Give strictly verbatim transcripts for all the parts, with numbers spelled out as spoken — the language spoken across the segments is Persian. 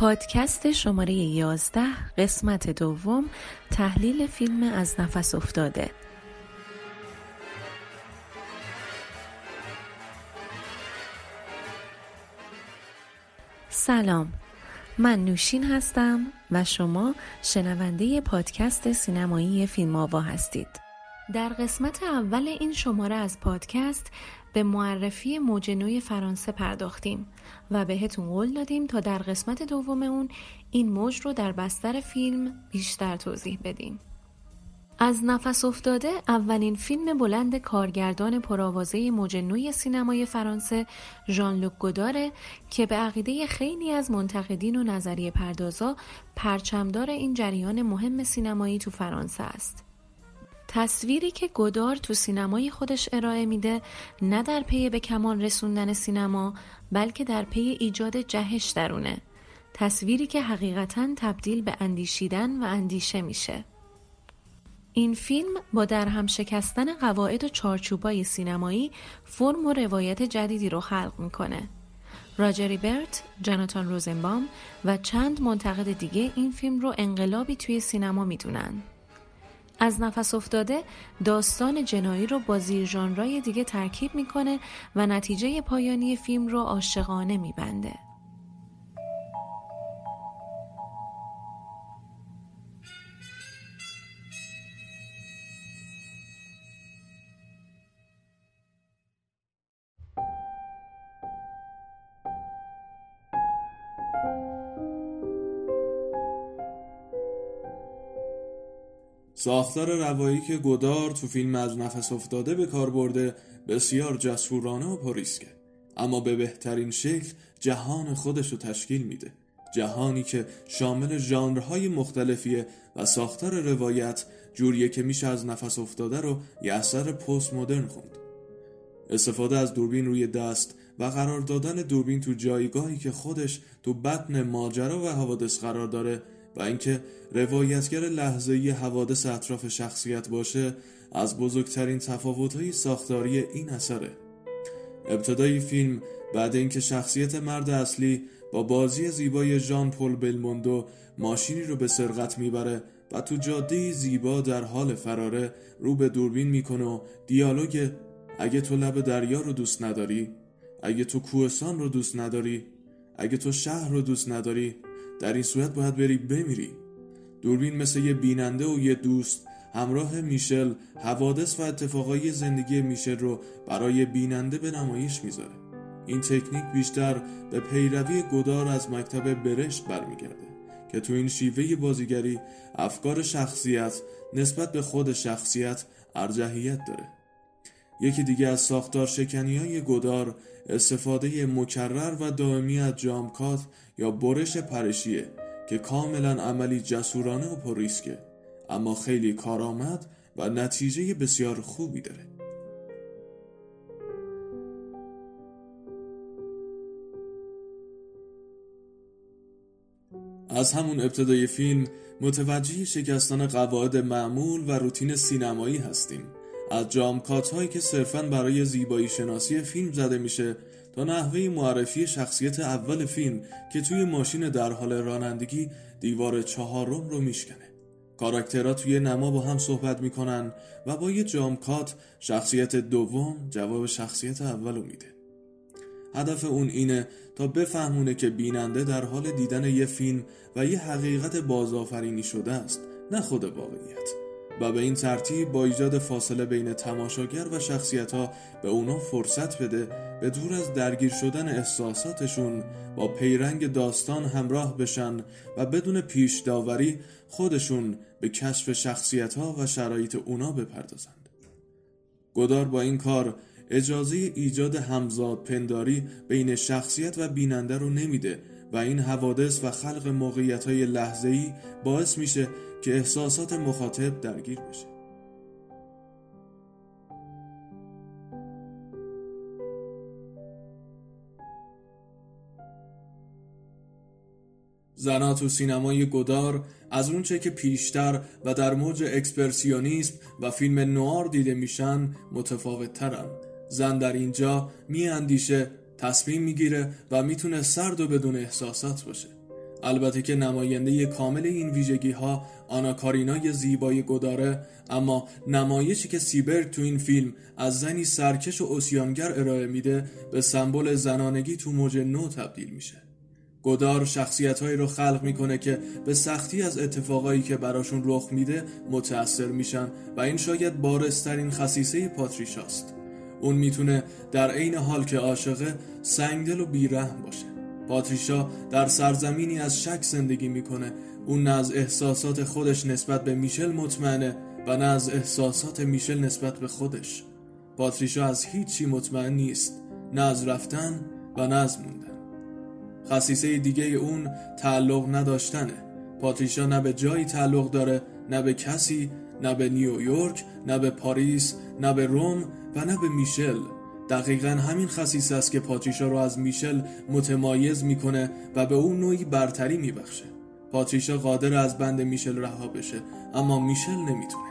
پادکست شماره یازده قسمت دوم تحلیل فیلم از نفس افتاده. سلام، من نوشین هستم و شما شنونده پادکست سینمایی فیلم آوا هستید. در قسمت اول این شماره از پادکست به معرفی موج نوی فرانسه پرداختیم و بهتون قول دادیم تا در قسمت دوم اون این موج رو در بستر فیلم بیشتر توضیح بدیم. از نفس افتاده اولین فیلم بلند کارگردان پرآوازه موج نوی سینمای فرانسه ژان لوک گوداره که به عقیده خیلی از منتقدین و نظریه پردازا پرچمدار این جریان مهم سینمایی تو فرانسه است. تصویری که گودار تو سینمای خودش ارائه میده نه در پی به کمال رسوندن سینما بلکه در پی ایجاد جهش درونه، تصویری که حقیقتاً تبدیل به اندیشیدن و اندیشه میشه. این فیلم با درهم شکستن قواعد و چارچوبای سینمایی فرم و روایت جدیدی رو خلق میکنه. راجر ایبرت، جاناتان روزنبام و چند منتقد دیگه این فیلم رو انقلابی توی سینما میدونن. از نفس افتاده داستان جنایی رو با زیر ژانرهای دیگه ترکیب میکنه و نتیجه پایانی فیلم رو عاشقانه میبنده. ساختار روایی که گودار تو فیلم از نفس افتاده به کار برده بسیار جسورانه و پرریسکه، اما به بهترین شکل جهان خودش رو تشکیل میده، جهانی که شامل ژانرهای مختلفیه و ساختار روایت جوریه که میشه از نفس افتاده رو یه اثر پست مدرن خوند. استفاده از دوربین روی دست و قرار دادن دوربین تو جایگاهی که خودش تو بطن ماجرا و حوادث قرار داره و اینکه روایتگر لحظه‌ای حوادث اطراف شخصیت باشه از بزرگترین تفاوت‌های ساختاری این اثره. ابتدای فیلم بعد اینکه شخصیت مرد اصلی با بازی زیبای ژان پل بلموندو ماشینی رو به سرقت میبره و تو جاده زیبا در حال فراره رو به دوربین میکنه و دیالوگ اگه تو لب دریا رو دوست نداری، اگه تو کوهستان رو دوست نداری، اگه تو شهر رو دوست نداری، در این صورت باید بری بمیری. دوربین مثل یه بیننده و یه دوست همراه میشل حوادث و اتفاقای زندگی میشل رو برای بیننده به نمایش میذاره. این تکنیک بیشتر به پیروی گودار از مکتب برشت برمیگرده که تو این شیوه بازیگری افکار شخصیت نسبت به خود شخصیت ارجحیت داره. یکی دیگه از ساختار شکنی‌های گودار استفاده مکرر و دائمی از جامکات یا برش پرشیه که کاملا عملی جسورانه و پرریسکه، اما خیلی کارآمد و نتیجه بسیار خوبی داره. از همون ابتدای فیلم متوجه شکستن قواعد معمول و روتین سینمایی هستیم، از جامکات هایی که صرفاً برای زیبایی شناسی فیلم زده میشه تا نحوه معرفی شخصیت اول فیلم که توی ماشین در حال رانندگی دیوار چهارم رو میشکنه. کاراکترها توی نما با هم صحبت میکنن و با یه جامکات شخصیت دوم جواب شخصیت اول رو میده. هدف اون اینه تا بفهمونه که بیننده در حال دیدن یه فیلم و یه حقیقت بازآفرینی شده است، نه خود واقعیت، و به این ترتیب با ایجاد فاصله بین تماشاگر و شخصیت‌ها به اونا فرصت بده به دور از درگیر شدن احساساتشون با پیرنگ داستان همراه بشن و بدون پیش داوری خودشون به کشف شخصیت‌ها و شرایط اونا بپردازند. گودار با این کار اجازه ایجاد همزاد پنداری بین شخصیت و بیننده رو نمیده و این حوادث و خلق موقعیت‌های لحظه‌ای باعث میشه که احساسات مخاطب درگیر بشه. زنها تو سینمای گودار از اون چه که پیشتر و در موج اکسپرسیونیسم و فیلم نوار دیده میشن متفاوت ترن. زن در اینجا می اندیشه، تصمیم میگیره و میتونه سرد و بدون احساسات باشه. البته که نماینده کامل این ویژگی ها آنا کارینای زیبای گوداره، اما نمایشی که سیبرگ تو این فیلم از زنی سرکش و عصیانگر ارائه میده به سمبل زنانگی تو موج نو تبدیل میشه. گودار شخصیت‌هایی رو خلق میکنه که به سختی از اتفاقایی که براشون رخ میده متأثر میشن و این شاید بارزترین خصیصه پاتریشاست. اون میتونه در عین حال که عاشقه سنگدل و بیرحم باشه. پاتریشا در سرزمینی از شک زندگی میکنه. اون نه از احساسات خودش نسبت به میشل مطمئنه و نه از احساسات میشل نسبت به خودش. پاتریشا از هیچی مطمئن نیست، نه از رفتن و نه از موندن. خصیصه دیگه اون تعلق نداشتنه. پاتریشا نه به جایی تعلق داره، نه به کسی، نه به نیویورک، نه به پاریس، نه به روم و نه به میشل. دقیقاً همین خصیصه است که پاتریشا رو از میشل متمایز میکنه و به اون نوعی برتری میبخشه. پاتریشا قادر از بند میشل رها بشه، اما میشل نمیتونه.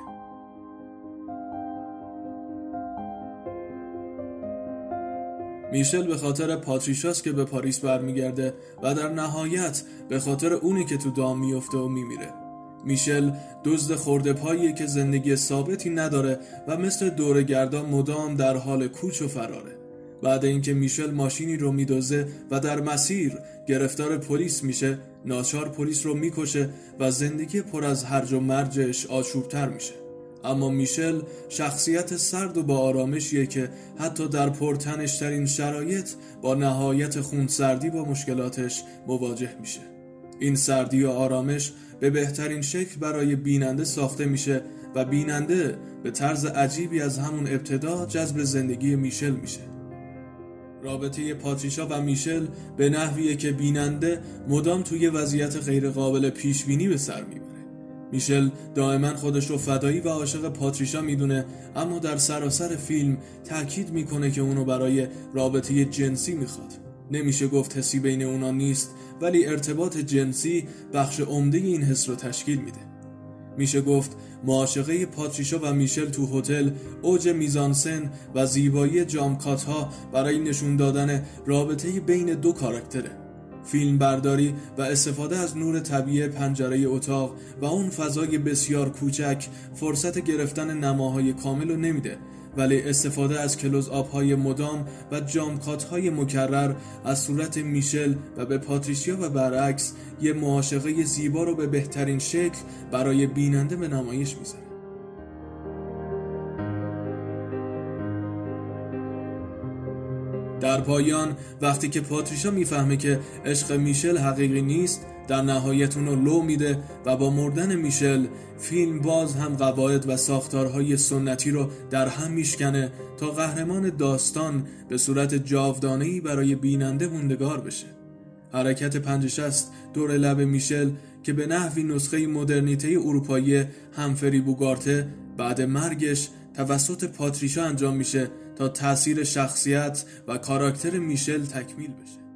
میشل به خاطر پاتریشاست که به پاریس برمیگرده و در نهایت به خاطر اونی که تو دام میفته و میمیره. میشل دزد خرده پاییه که زندگی ثابتی نداره و مثل دوره‌گردان مدام در حال کوچ و فراره. بعد اینکه میشل ماشینی رو میدزده و در مسیر گرفتار پلیس میشه، ناچار پلیس رو میکشه و زندگی پر از هرج و مرجش آشوبتر میشه. اما میشل شخصیت سرد و با آرامشیه که حتی در پرتنش‌ترین شرایط با نهایت خونسردی با مشکلاتش مواجه میشه. این سردی و آرامش به بهترین شکل برای بیننده ساخته میشه و بیننده به طرز عجیبی از همون ابتدا جذب زندگی میشل میشه. رابطه پاتریشا و میشل به نحویه که بیننده مدام توی وضعیت غیر قابل پیش بینی به سر میبره. میشل دائما خودش رو فدایی و عاشق پاتریشا میدونه، اما در سراسر فیلم تأکید میکنه که اونو برای رابطه جنسی میخواد. نمیشه گفت حسی بین اونا نیست، ولی ارتباط جنسی بخش عمده این حس رو تشکیل میده. میشه گفت معاشقه پاتریشا و میشل تو هتل اوج میزانسن و زیبایی جامکات ها برای نشون دادن رابطه بین دو کاراکتره. فیلم برداری و استفاده از نور طبیعی پنجره اتاق و اون فضای بسیار کوچک فرصت گرفتن نماهای کامل رو نمیده، ولی استفاده از کلوز آپ های مدام و جامکات های مکرر از صورت میشل و به پاتریشیا و برعکس یه معاشقه زیبا رو به بهترین شکل برای بیننده به نمایش میذاره. در پایان وقتی که پاتریشا میفهمه که عشق میشل حقیقی نیست، در نهایت اونو لو میده و با مردن میشل فیلم باز هم قواعد و ساختارهای سنتی رو در هم میشکنه تا قهرمان داستان به صورت جاودانه‌ای برای بیننده موندگار بشه. حرکت پنجه شصت دور لب میشل که به نحوی نسخه مدرنیته اروپایی همفری بوگارته بعد مرگش توسط پاتریشا انجام میشه تا تأثیر شخصیت و کاراکتر میشل تکمیل بشه.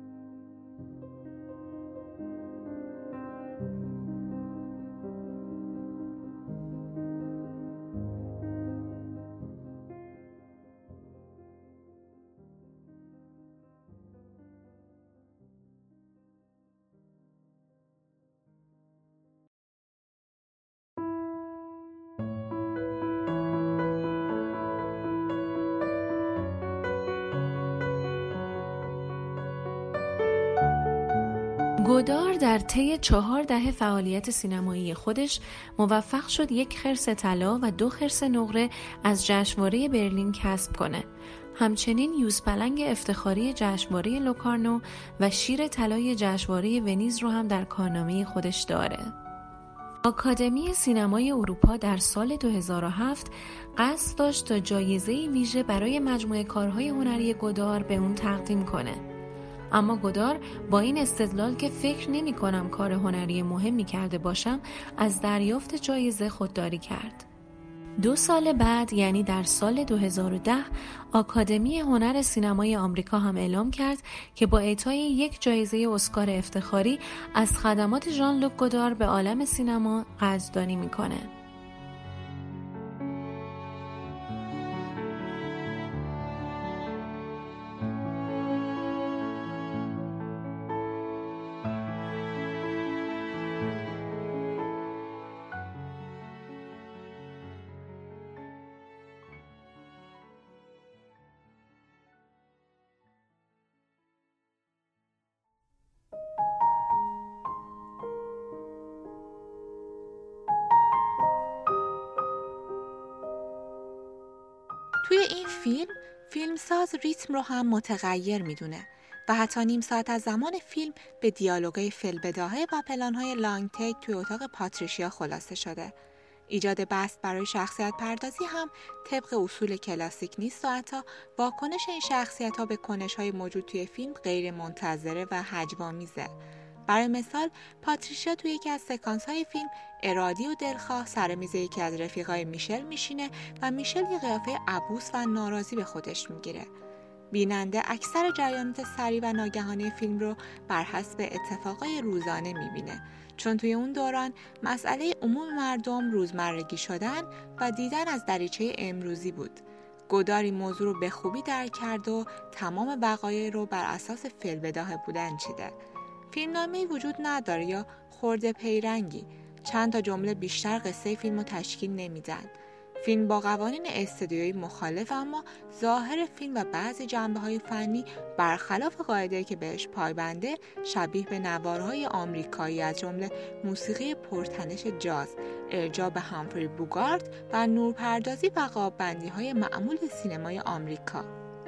گودار در طی چهار دهه فعالیت سینمایی خودش موفق شد یک خرس طلا و دو خرس نقره از جشنواره برلین کسب کنه. همچنین یوزپلنگ افتخاری جشنواره لوکارنو و شیر طلای جشنواره ونیز رو هم در کارنامه خودش داره. آکادمی سینمای اروپا در سال دو هزار و هفت قصد داشت تا جایزه ویژه برای مجموعه کارهای هنری گودار به اون تقدیم کنه. اما گودار با این استدلال که فکر نمی کنم کار هنری مهمی کرده باشم از دریافت جایزه خودداری کرد. دو سال بعد یعنی در سال دو هزار و ده آکادمی هنر سینمای آمریکا هم اعلام کرد که با اعطای یک جایزه اسکار افتخاری از خدمات ژان لوک گودار به عالم سینما قدردانی میکنه. توی این فیلم فیلمساز ریتم رو هم متغیر میدونه و حتی نیم ساعت از زمان فیلم به دیالوگای فی‌البداهه و پلان‌های لانگ تیک توی اتاق پاتریشیا خلاصه شده. ایجاد بحث برای شخصیت پردازی هم طبق اصول کلاسیک نیست و حتی واکنش این شخصیت‌ها به کنش‌های موجود توی فیلم غیر منتظره و هجوآمیزه. برای مثال پاتریشیا توی یکی از سکانس‌های فیلم ارادی و دلخواه سر میز یکی از رفیقای میشل میشینه و میشل یه قیافه عبوس و ناراضی به خودش میگیره. بیننده اکثر جریانات سریع و ناگهانی فیلم رو بر حسب اتفاقای روزانه میبینه، چون توی اون دوران مسئله عموم مردم روزمرگی شدن و دیدن از دریچه امروزی بود. گودار این موضوع رو به خوبی درک کرد و تمام وقایع رو بر اساس فی‌البداهه بودن چیده. فیلمنامه‌ای وجود نداره یا خرده پیرنگی. چند تا جمله بیشتر قصه فیلم رو تشکیل نمیدن. فیلم با قوانین استودیویی مخالف، اما ظاهر فیلم و بعضی جنبه‌های فنی برخلاف قاعده‌ای که بهش پایبنده شبیه به نوارهای آمریکایی از جمله موسیقی پرتنش جاز، ارجاع به همفری بوگارت و نورپردازی و قاب‌بندی‌های معمول سینمای آمریکا.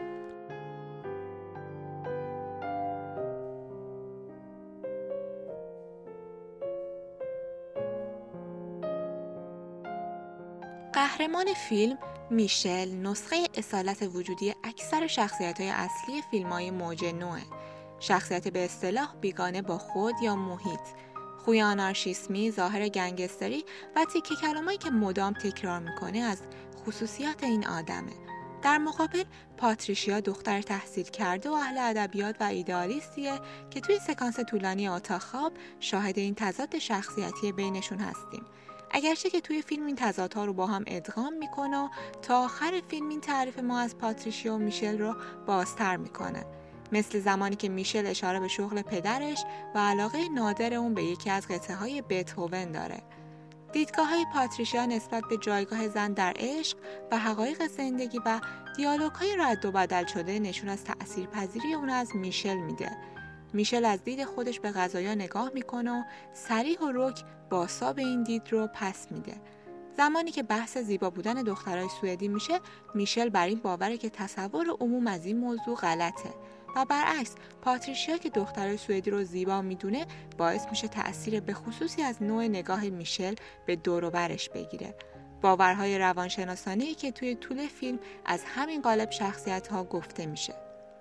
قهرمان فیلم میشل نسخه اصالت وجودی اکثر شخصیت‌های اصلی فیلم‌های موج نوه. شخصیت به اصطلاح بیگانه با خود یا محیط، خوی آنارشیسمی، ظاهر گنگستری و تیکه کلامایی که مدام تکرار میکنه از خصوصیات این آدمه. در مقابل پاتریشیا دختر تحصیل کرده و اهل ادبیات و ایدئالیستیه که توی سکانس طولانی اتاق خواب شاهد این تضاد شخصیتی بینشون هستیم. اگرچه که توی فیلم این تضادها رو با هم ادغام میکنه و تا آخر فیلم این تعریف ما از پاتریشیا و میشل رو بازتر میکنه. مثل زمانی که میشل اشاره به شغل پدرش و علاقه نادر اون به یکی از قطعه های بتهوون داره. دیدگاه های پاتریشیا نسبت به جایگاه زن در عشق و حقایق زندگی و دیالوگ های رد و بدل شده نشون از تأثیرپذیری اون از میشل میده. میشل از دید خودش به قضایا نگاه میکنه و صریح و رک بازتاب این دید رو پس میده. زمانی که بحث زیبا بودن دخترای سوئدی میشه، میشل بر این باوره که تصور عموم از این موضوع غلطه و برعکس پاتریشیا که دخترای سوئدی رو زیبا میدونه باعث میشه تأثیر به خصوصی از نوع نگاه میشل به دور و برش بگیره. باورهای روانشناسانه‌ای که توی طول فیلم از همین قالب شخصیت‌ها گفته میشه.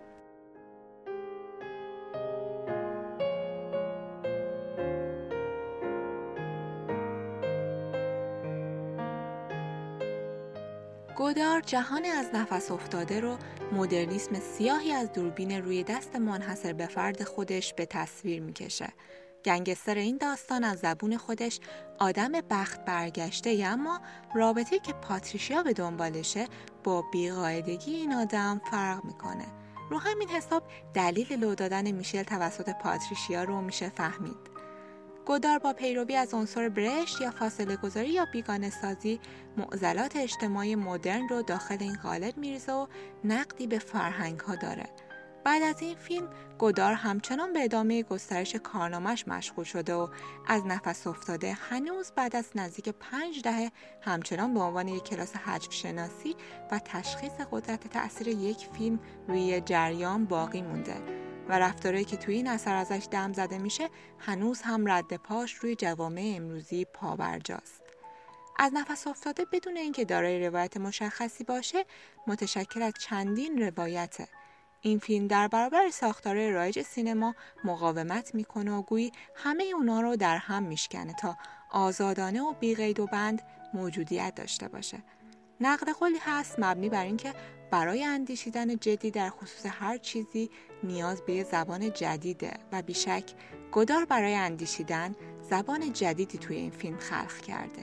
گودار جهان از نفس افتاده رو مدرنیسم سیاهی از دوربین روی دست منحصر به فرد خودش به تصویر میکشه. گنگستر این داستان از زبون خودش آدم بخت برگشته، اما رابطه‌ای که پاتریشیا به دنبالشه با بی‌قاعدگی این آدم فرق میکنه. رو همین حساب دلیل لو دادن میشل توسط پاتریشیا رو میشه فهمید. گودار با پیروی از عنصر برشت یا فاصله گذاری یا بیگانه سازی معضلات اجتماعی مدرن رو داخل این قالب میریزه و نقدی به فرهنگ ها داره. بعد از این فیلم گودار همچنان به ادامه گسترش کارنامه‌اش مشغول شده و از نفس افتاده هنوز بعد از نزدیک پنج دهه همچنان به عنوان یک کلاس حجم شناسی و تشخیص قدرت تأثیر یک فیلم روی جریان باقی مونده و رفتارهایی که توی این اثر ازش دم زده میشه هنوز هم رد پاش روی جوامع امروزی پابرجاست. از نفس افتاده بدون اینکه دارای روایت مشخصی باشه متشکل از چندین روایته. این فیلم در برابر ساختار رایج سینما مقاومت میکنه و گویی همه اونا رو در هم میشکنه تا آزادانه و بی قید و بند موجودیت داشته باشه. نقد قولی هست مبنی بر اینکه برای اندیشیدن جدی در خصوص هر چیزی نیاز به زبان جدیده و بیشک گودار برای اندیشیدن زبان جدیدی توی این فیلم خلق کرده.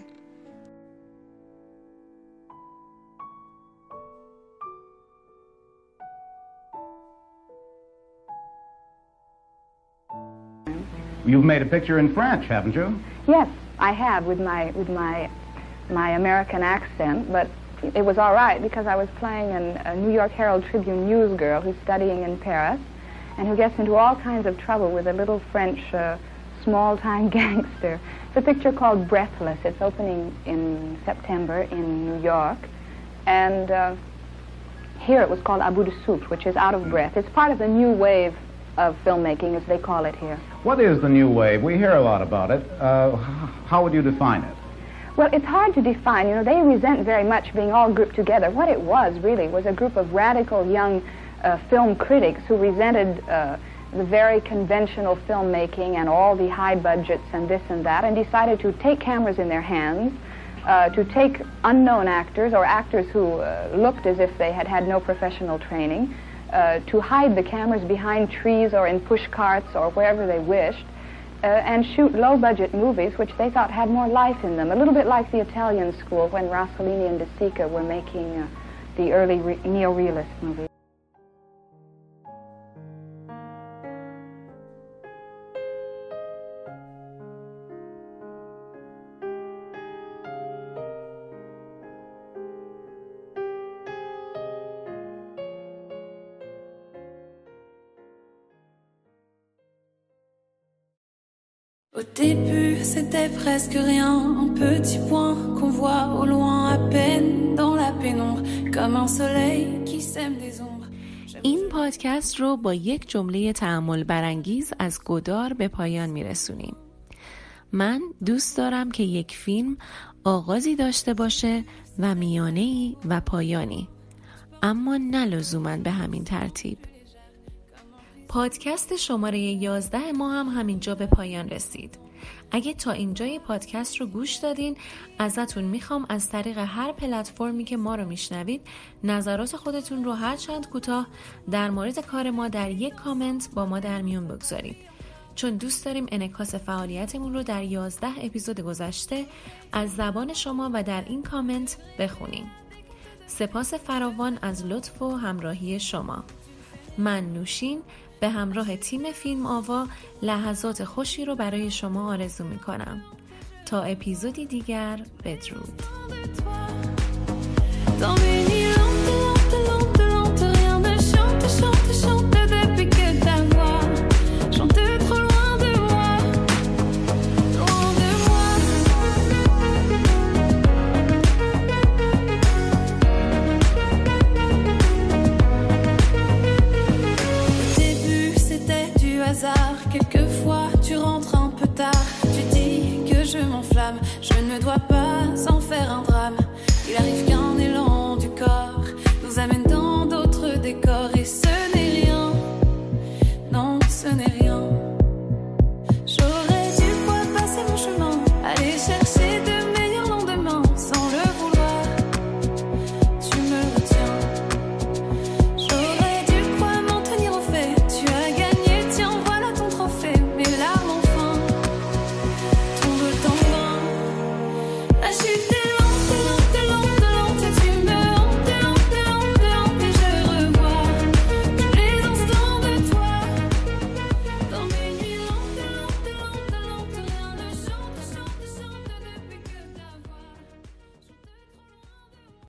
You've made a picture in French, haven't you? Yes, I have with my with my my American accent, but it was all right because I was playing an, a New York Herald Tribune news girl who's studying in Paris and who gets into all kinds of trouble with a little French uh, small-time gangster. It's a picture called Breathless. It's opening in September in New York, and uh, Here it was called Abu Souf, which is out of breath. It's part of the new wave of filmmaking, as they call it here. What is the new wave? We hear a lot about it. Uh, how would you define it? Well, it's hard to define. You know, they resent very much being all grouped together. What it was, really, was a group of radical young uh, film critics who resented uh, the very conventional filmmaking and all the high budgets and this and that, and decided to take cameras in their hands, uh, to take unknown actors or actors who uh, looked as if they had had no professional training, uh, to hide the cameras behind trees or in push carts or wherever they wished, uh, and shoot low-budget movies which they thought had more life in them, a little bit like the Italian school when Rossellini and De Sica were making uh, the early re- neo-realist movies. Au début, c'était presque rien, un petit point qu'on voit au loin à peine dans la pénombre, comme un soleil qui sème des ombres. این پادکست رو با یک جمله تأمل برانگیز از گودار به پایان میرسونیم. من دوست دارم که یک فیلم آغازی داشته باشه و میانه‌ای و پایانی، اما نه لزوماً به همین ترتیب. پادکست شماره یازده ما هم همینجا به پایان رسید. اگه تا اینجای پادکست رو گوش دادین، ازتون میخوام از طریق هر پلتفرمی که ما رو میشنوید نظرات خودتون رو هر چند کوتاه در مورد کار ما در یک کامنت با ما در میون بگذارید، چون دوست داریم انعکاس فعالیتمون رو در یازده اپیزود گذشته از زبان شما و در این کامنت بخونیم. سپاس فراوان از لطف و همراهی شما. من نوشین به همراه تیم فیلم آوا لحظات خوشی رو برای شما آرزو می کنم. تا اپیزودی دیگر، بدرود.